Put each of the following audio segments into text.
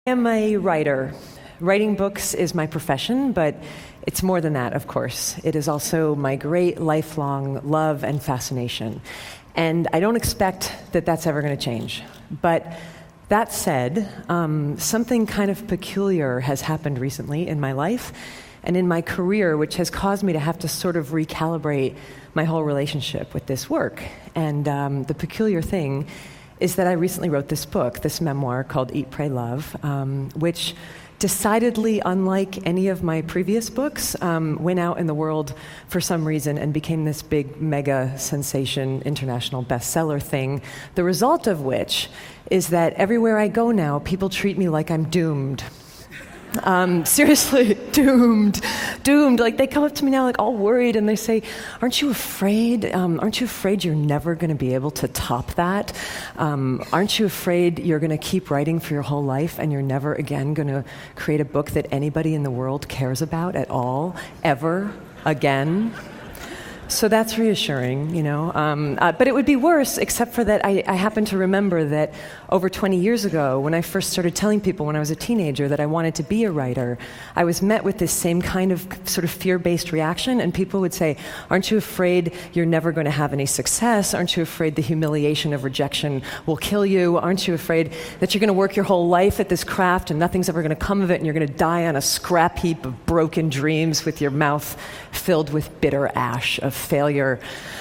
I am a writer. Writing books is my profession, but it's more than that, of course. It is also my great lifelong love and fascination. And I don't expect that that's ever going to change. But that said, something kind of peculiar has happened recently in my life and in my career, which has caused me to have to sort of recalibrate my whole relationship with this work. And the peculiar thing is that I recently wrote this book, this memoir called Eat, Pray, Love, which, decidedly unlike any of my previous books, went out in the world for some reason and became this big mega sensation, international bestseller thing, the result of which is that everywhere I go now, people treat me like I'm doomed. Seriously, doomed. Like, they come up to me now, like, all worried, and they say, aren't you afraid? Aren't you afraid you're never going to be able to top that? Aren't you afraid you're going to keep writing for your whole life and you're never again going to create a book that anybody in the world cares about at all, ever again? So that's reassuring, you know. But it would be worse, except for that I happen to remember that over 20 years ago, when I first started telling people when I was a teenager that I wanted to be a writer, I was met with this same kind of sort of fear-based reaction, and people would say, aren't you afraid you're never going to have any success? Aren't you afraid the humiliation of rejection will kill you? Aren't you afraid that you're going to work your whole life at this craft and nothing's ever going to come of it and you're going to die on a scrap heap of broken dreams with your mouth filled with bitter ash of failure?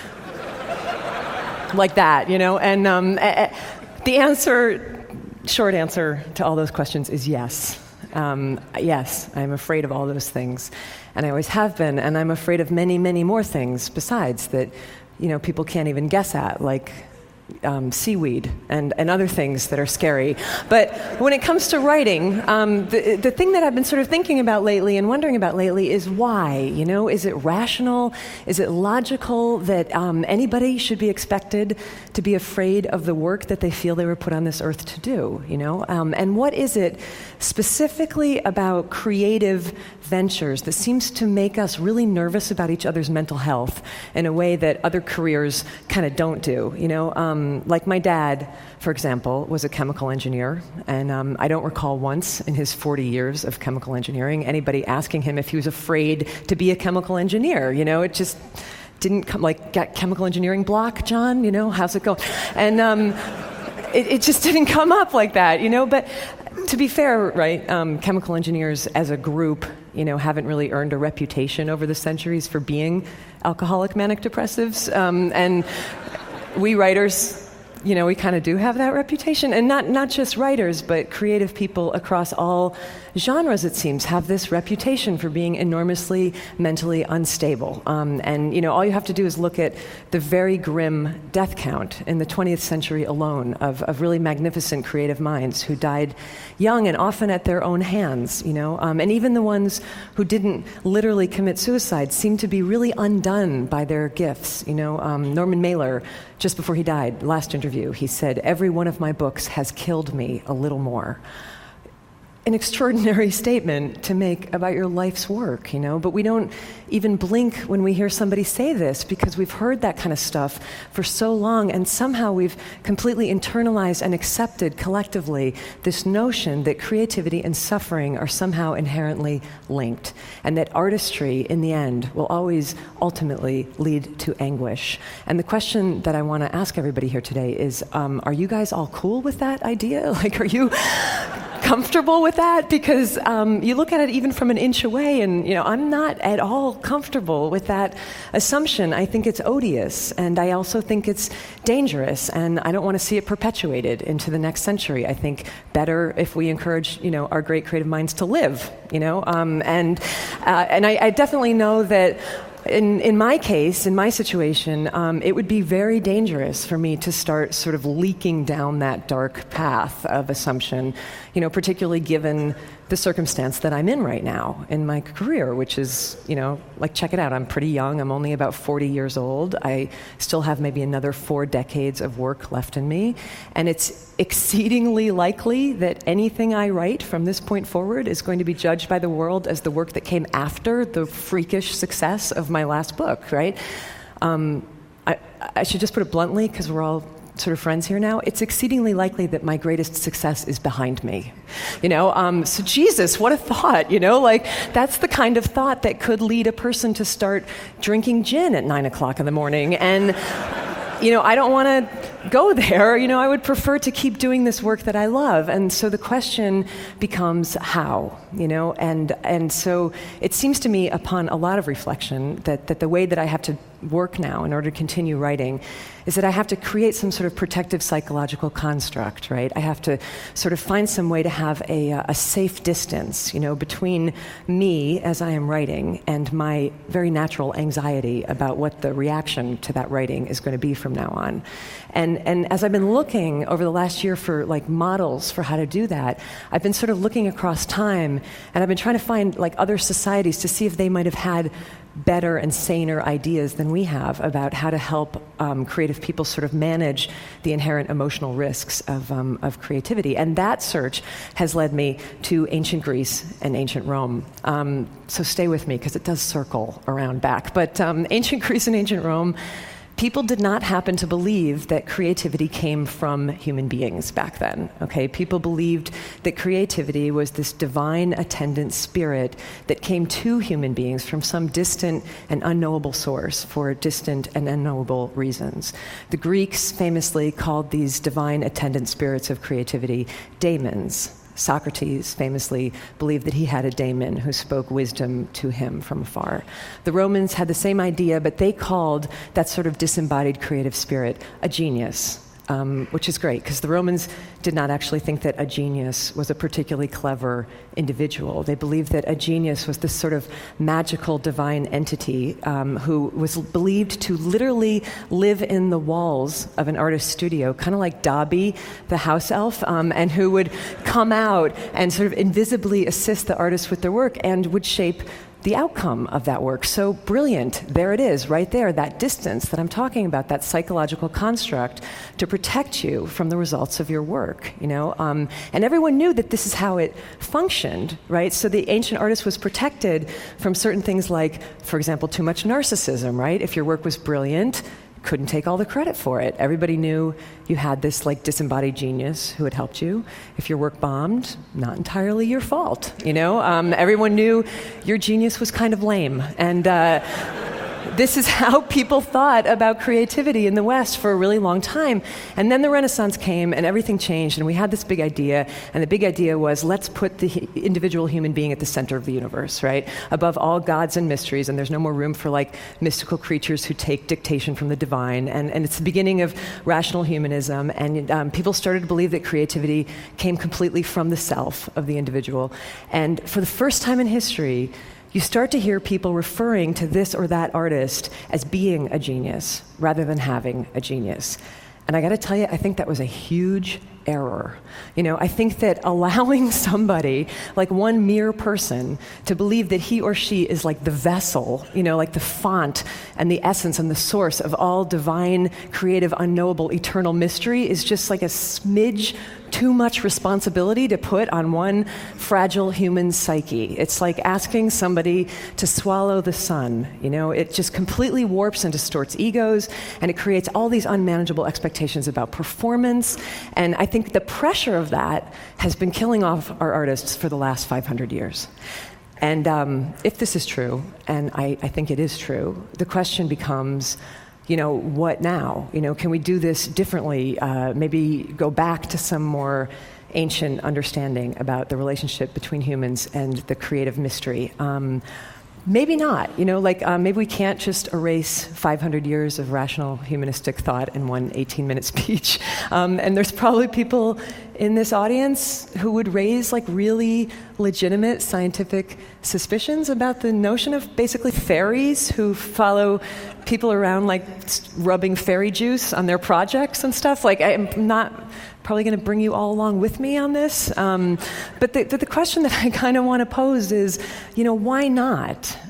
Like that, you know? And the short answer to all those questions is yes. Yes, I'm afraid of all those things. And I always have been, and I'm afraid of many, many more things besides that, you know, people can't even guess at, like seaweed and other things that are scary. But when it comes to writing, the thing that I've been sort of thinking about lately and wondering about lately is why, you know? Is it rational? Is it logical that anybody should be expected to be afraid of the work that they feel they were put on this earth to do, you know? And what is it specifically about creative ventures that seems to make us really nervous about each other's mental health in a way that other careers kind of don't do, you know? Like my dad, for example, was a chemical engineer, and I don't recall once in his 40 years of chemical engineering anybody asking him if he was afraid to be a chemical engineer. You know, it just didn't come, like, got chemical engineering block, John? You know, how's it going? And it just didn't come up like that, you know? But to be fair, right, chemical engineers as a group, you know, haven't really earned a reputation over the centuries for being alcoholic manic depressives, and we writers, you know, we kind of do have that reputation. And not just writers, but creative people across all genres, it seems, have this reputation for being enormously mentally unstable. And, you know, all you have to do is look at the very grim death count in the 20th century alone of really magnificent creative minds who died young and often at their own hands, you know. And even the ones who didn't literally commit suicide seem to be really undone by their gifts, you know. Norman Mailer, just before he died, last interview, he said, "Every one of my books has killed me a little more." An extraordinary statement to make about your life's work, you know, but we don't even blink when we hear somebody say this because we've heard that kind of stuff for so long, and somehow we've completely internalized and accepted collectively this notion that creativity and suffering are somehow inherently linked, and that artistry, in the end, will always ultimately lead to anguish. And the question that I want to ask everybody here today is, are you guys all cool with that idea? Like, are you comfortable with that? Because you look at it even from an inch away, and, you know, I'm not at all comfortable with that assumption. I think it's odious, and I also think it's dangerous, and I don't want to see it perpetuated into the next century. I think better if we encourage, you know, our great creative minds to live, you know, and I definitely know that in my case, in my situation, it would be very dangerous for me to start sort of leaking down that dark path of assumption, you know, particularly given the circumstance that I'm in right now in my career, which is, you know, like, check it out. I'm pretty young. I'm only about 40 years old. I still have maybe another 4 decades of work left in me. And it's exceedingly likely that anything I write from this point forward is going to be judged by the world as the work that came after the freakish success of my last book, right? I should just put it bluntly, because we're all sort of friends here now, it's exceedingly likely that my greatest success is behind me. So Jesus, what a thought, like that's the kind of thought that could lead a person to start drinking gin at 9 o'clock in the morning. And I don't want to go there. I would prefer to keep doing this work that I love. And so the question becomes how, and so it seems to me upon a lot of reflection that the way that I have to work now in order to continue writing is that I have to create some sort of protective psychological construct, right? I have to sort of find some way to have a safe distance, between me as I am writing and my very natural anxiety about what the reaction to that writing is going to be from now on. And as I've been looking over the last year for like models for how to do that, I've been sort of looking across time, and I've been trying to find like other societies to see if they might have had better and saner ideas than we have about how to help creative people sort of manage the inherent emotional risks of creativity. And that search has led me to ancient Greece and ancient Rome. So stay with me, because it does circle around back. But ancient Greece and ancient Rome, people did not happen to believe that creativity came from human beings back then, okay? People believed that creativity was this divine attendant spirit that came to human beings from some distant and unknowable source for distant and unknowable reasons. The Greeks famously called these divine attendant spirits of creativity daemons. Socrates famously believed that he had a daemon who spoke wisdom to him from afar. The Romans had the same idea, but they called that sort of disembodied creative spirit a genius, which is great, because the Romans did not actually think that a genius was a particularly clever individual. They believed that a genius was this sort of magical divine entity who was believed to literally live in the walls of an artist's studio, kind of like Dobby, the house elf, and who would come out and sort of invisibly assist the artist with their work and would shape the outcome of that work. So brilliant. There it is, right there, that distance that I'm talking about, that psychological construct to protect you from the results of your work, And everyone knew that this is how it functioned, right? So the ancient artist was protected from certain things like, for example, too much narcissism, right? If your work was brilliant, couldn't take all the credit for it. Everybody knew you had this like disembodied genius who had helped you. If your work bombed, not entirely your fault, Everyone knew your genius was kind of lame. And this is how people thought about creativity in the West for a really long time. And then the Renaissance came and everything changed, and we had this big idea, and the big idea was, let's put the individual human being at the center of the universe, right? Above all gods and mysteries, and there's no more room for like mystical creatures who take dictation from the divine. And it's the beginning of rational humanism, and people started to believe that creativity came completely from the self of the individual. And for the first time in history, you start to hear people referring to this or that artist as being a genius rather than having a genius. And I got to tell you, I think that was a huge error. I think that allowing somebody, like one mere person, to believe that he or she is like the vessel, like the font and the essence and the source of all divine, creative, unknowable, eternal mystery is just like a smidge too much responsibility to put on one fragile human psyche. It's like asking somebody to swallow the sun. It just completely warps and distorts egos, and it creates all these unmanageable expectations about performance. And I think the pressure of that has been killing off our artists for the last 500 years. And if this is true, and I think it is true, the question becomes, what now? Can we do this differently? Maybe go back to some more ancient understanding about the relationship between humans and the creative mystery. Maybe not, maybe we can't just erase 500 years of rational humanistic thought in one 18-minute speech. And there's probably people in this audience who would raise really legitimate scientific suspicions about the notion of basically fairies who follow people around rubbing fairy juice on their projects and stuff. I'm not probably going to bring you all along with me on this. But the question that I kind of want to pose is, why not?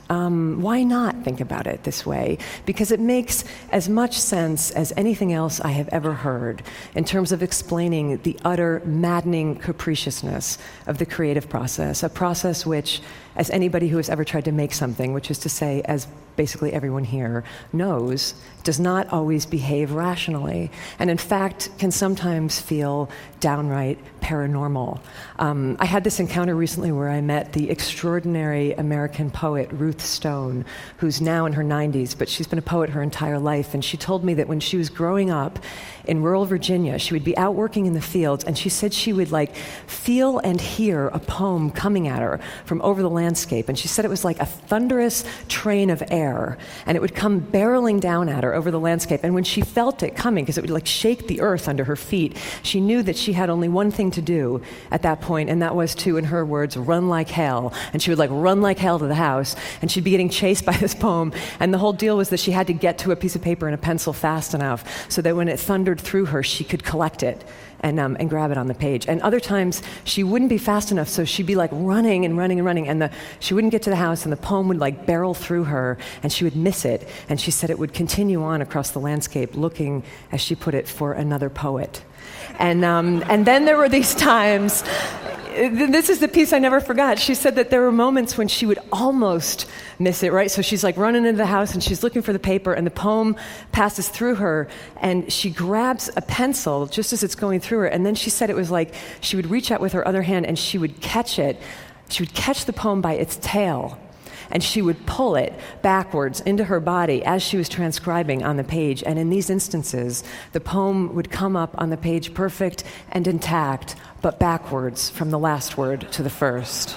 Why not think about it this way? Because it makes as much sense as anything else I have ever heard in terms of explaining the utter maddening capriciousness of the creative process, a process which, as anybody who has ever tried to make something, which is to say, as basically everyone here knows, does not always behave rationally, and in fact can sometimes feel downright paranormal. I had this encounter recently where I met the extraordinary American poet Ruth Stone, who's now in her 90s, but she's been a poet her entire life, and she told me that when she was growing up in rural Virginia, she would be out working in the fields, and she said she would feel and hear a poem coming at her from over the landscape, and she said it was like a thunderous train of air, and it would come barreling down at her over the landscape, and when she felt it coming, because it would shake the earth under her feet, she knew that she had only one thing to do at that point, and that was to, in her words, run like hell. And she would run like hell to the house, and she'd be getting chased by this poem, and the whole deal was that she had to get to a piece of paper and a pencil fast enough so that when it thundered through her, she could collect it and grab it on the page. And other times, she wouldn't be fast enough, so she'd be running and running and running, and she wouldn't get to the house, and the poem would barrel through her, and she would miss it. And she said it would continue on across the landscape, looking, as she put it, for another poet. And then there were these times, this is the piece I never forgot. She said that there were moments when she would almost miss it, right? So she's running into the house and she's looking for the paper, and the poem passes through her, and she grabs a pencil just as it's going through her, and then she said it was she would reach out with her other hand and she would catch it. She would catch the poem by its tail, and she would pull it backwards into her body as she was transcribing on the page. And in these instances, the poem would come up on the page perfect and intact, but backwards from the last word to the first.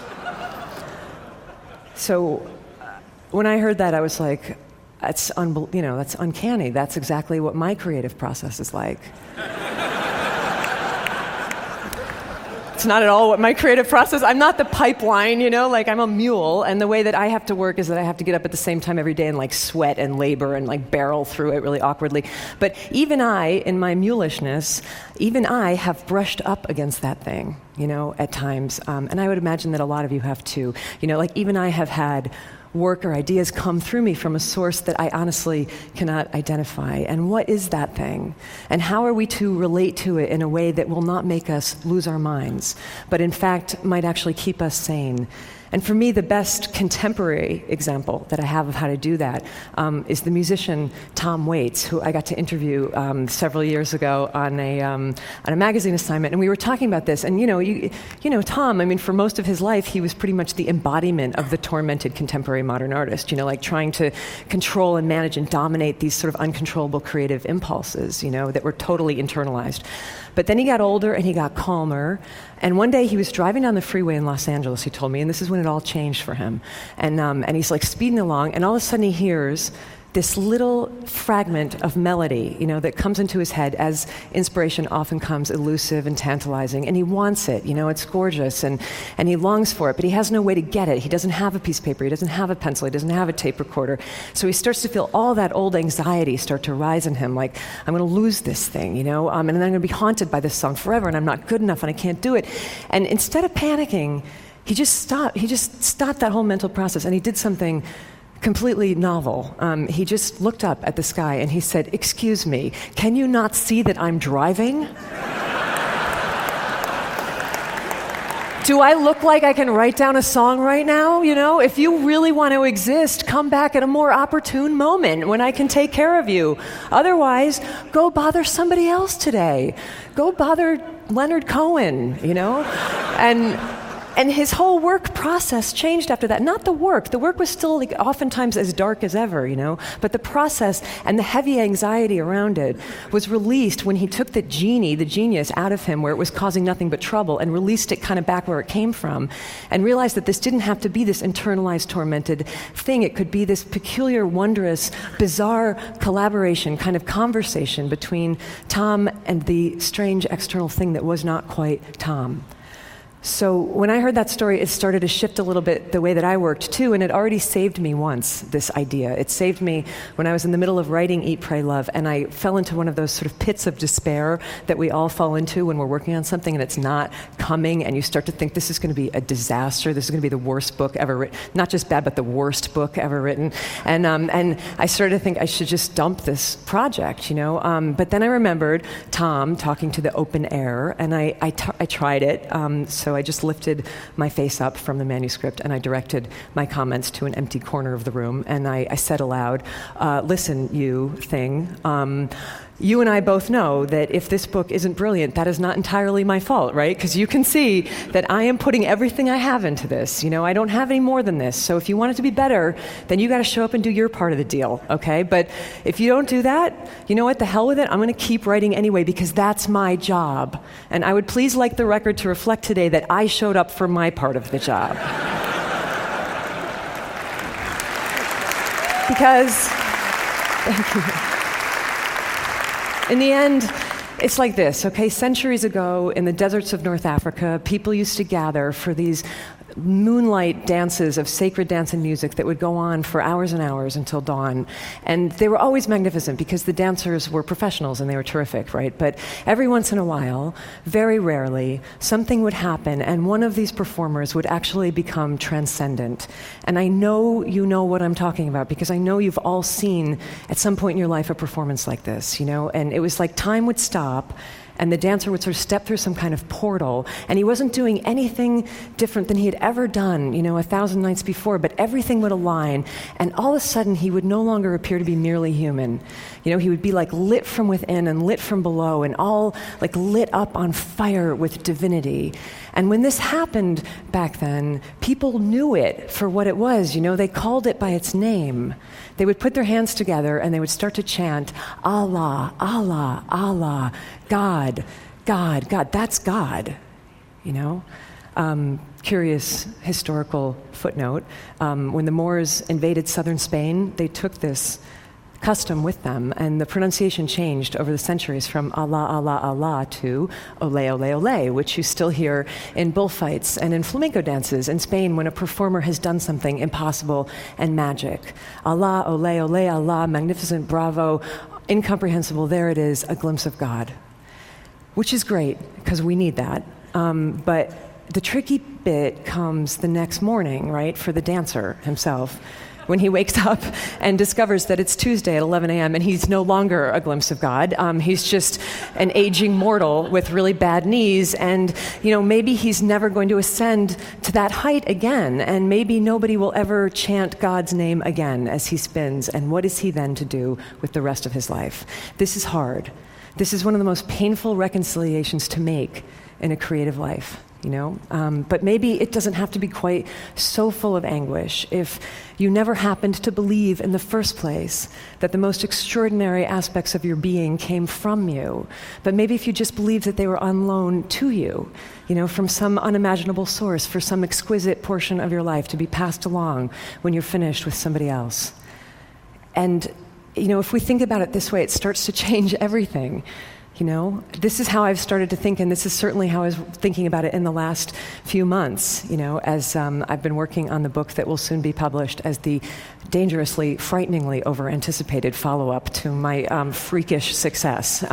So when I heard that, I was like, that's uncanny. That's exactly what my creative process is like. It's not at all what my creative process. I'm not the pipeline, I'm a mule, and the way that I have to work is that I have to get up at the same time every day and sweat and labor and barrel through it really awkwardly. But even I, in my mulishness, even I have brushed up against that thing, at times. And I would imagine that a lot of you have too. Even I have had work or ideas come through me from a source that I honestly cannot identify. And what is that thing? And how are we to relate to it in a way that will not make us lose our minds, but in fact might actually keep us sane? And for me, the best contemporary example that I have of how to do that is the musician Tom Waits, who I got to interview several years ago on a magazine assignment. And we were talking about this. And Tom, for most of his life, he was pretty much the embodiment of the tormented contemporary modern artist. Trying to control and manage and dominate these sort of uncontrollable creative impulses, that were totally internalized. But then he got older and he got calmer. And one day he was driving down the freeway in Los Angeles, he told me, and this is when it all changed for him. And he's speeding along, and all of a sudden he hears this little fragment of melody, that comes into his head as inspiration often comes, elusive and tantalizing, and he wants it, it's gorgeous, and he longs for it, but he has no way to get it. He doesn't have a piece of paper, he doesn't have a pencil, he doesn't have a tape recorder, so he starts to feel all that old anxiety start to rise in him, I'm going to lose this thing, and then I'm going to be haunted by this song forever, and I'm not good enough, and I can't do it. And instead of panicking, he just stopped that whole mental process, and he did something completely novel. He just looked up at the sky and he said, "Excuse me, can you not see that I'm driving? Do I look like I can write down a song right now? If you really want to exist, come back at a more opportune moment when I can take care of you. Otherwise, go bother somebody else today. Go bother Leonard Cohen, And his whole work process changed after that. Not the work. The work was still oftentimes as dark as ever, but the process and the heavy anxiety around it was released when he took the genius out of him where it was causing nothing but trouble, and released it kind of back where it came from, and realized that this didn't have to be this internalized, tormented thing. It could be this peculiar, wondrous, bizarre collaboration, kind of conversation between Tom and the strange external thing that was not quite Tom. So when I heard that story, it started to shift a little bit the way that I worked too, and it already saved me once, this idea. It saved me when I was in the middle of writing Eat, Pray, Love, and I fell into one of those sort of pits of despair that we all fall into when we're working on something and it's not coming, and you start to think this is going to be a disaster, this is going to be the worst book ever written, not just bad, but the worst book ever written. And I started to think I should just dump this project, But then I remembered Tom talking to the open air, and I tried it. So I just lifted my face up from the manuscript and I directed my comments to an empty corner of the room, and I said aloud, listen, you thing, you and I both know that if this book isn't brilliant, that is not entirely my fault, right? Because you can see that I am putting everything I have into this. I don't have any more than this. So if you want it to be better, then you got to show up and do your part of the deal, okay? But if you don't do that, you know what? The hell with it. I'm going to keep writing anyway because that's my job. And I would please like the record to reflect today that I showed up for my part of the job. Because, thank you. In the end, it's like this, okay? Centuries ago, in the deserts of North Africa, people used to gather for these moonlight dances of sacred dance and music that would go on for hours and hours until dawn. And they were always magnificent because the dancers were professionals and they were terrific, right? But every once in a while, very rarely, something would happen and one of these performers would actually become transcendent. And I know you know what I'm talking about because I know you've all seen at some point in your life a performance like this, And it was like time would stop and the dancer would sort of step through some kind of portal, and he wasn't doing anything different than he had ever done, 1,000 nights before, but everything would align, and all of a sudden he would no longer appear to be merely human. He would be like lit from within and lit from below, and all like lit up on fire with divinity. And when this happened back then, people knew it for what it was, they called it by its name. They would put their hands together and they would start to chant, Allah, Allah, Allah, God, God, God, that's God, Curious historical footnote. When the Moors invaded southern Spain, they took this custom with them, and the pronunciation changed over the centuries from Allah, Allah, Allah to Ole, Ole, Ole, which you still hear in bullfights and in flamenco dances in Spain when a performer has done something impossible and magic. Allah, Ole, Ole, Allah, magnificent, bravo, incomprehensible, there it is, a glimpse of God. Which is great, because we need that. But the tricky bit comes the next morning, right, for the dancer himself, when he wakes up and discovers that it's Tuesday at 11 a.m. and he's no longer a glimpse of God. He's just an aging mortal with really bad knees, and maybe he's never going to ascend to that height again, and maybe nobody will ever chant God's name again as he spins, and what is he then to do with the rest of his life? This is hard. This is one of the most painful reconciliations to make in a creative life. But maybe it doesn't have to be quite so full of anguish if you never happened to believe in the first place that the most extraordinary aspects of your being came from you. But maybe if you just believed that they were on loan to you, from some unimaginable source for some exquisite portion of your life to be passed along when you're finished with somebody else. And, if we think about it this way, it starts to change everything. This is how I've started to think, and this is certainly how I was thinking about it in the last few months, as I've been working on the book that will soon be published as the dangerously, frighteningly over-anticipated follow-up to my freakish success.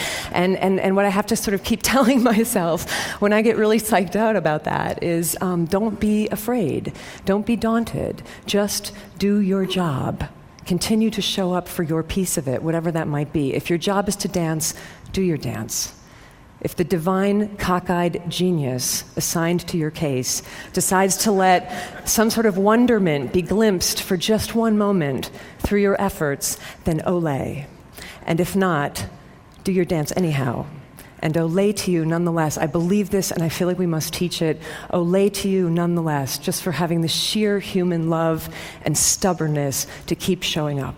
And what I have to sort of keep telling myself when I get really psyched out about that is don't be afraid. Don't be daunted. Just do your job. Continue to show up for your piece of it, whatever that might be. If your job is to dance, do your dance. If the divine, cockeyed genius assigned to your case decides to let some sort of wonderment be glimpsed for just one moment through your efforts, then ole. And if not, do your dance anyhow. And ole to you nonetheless. I believe this and I feel like we must teach it. Ole to you nonetheless, just for having the sheer human love and stubbornness to keep showing up.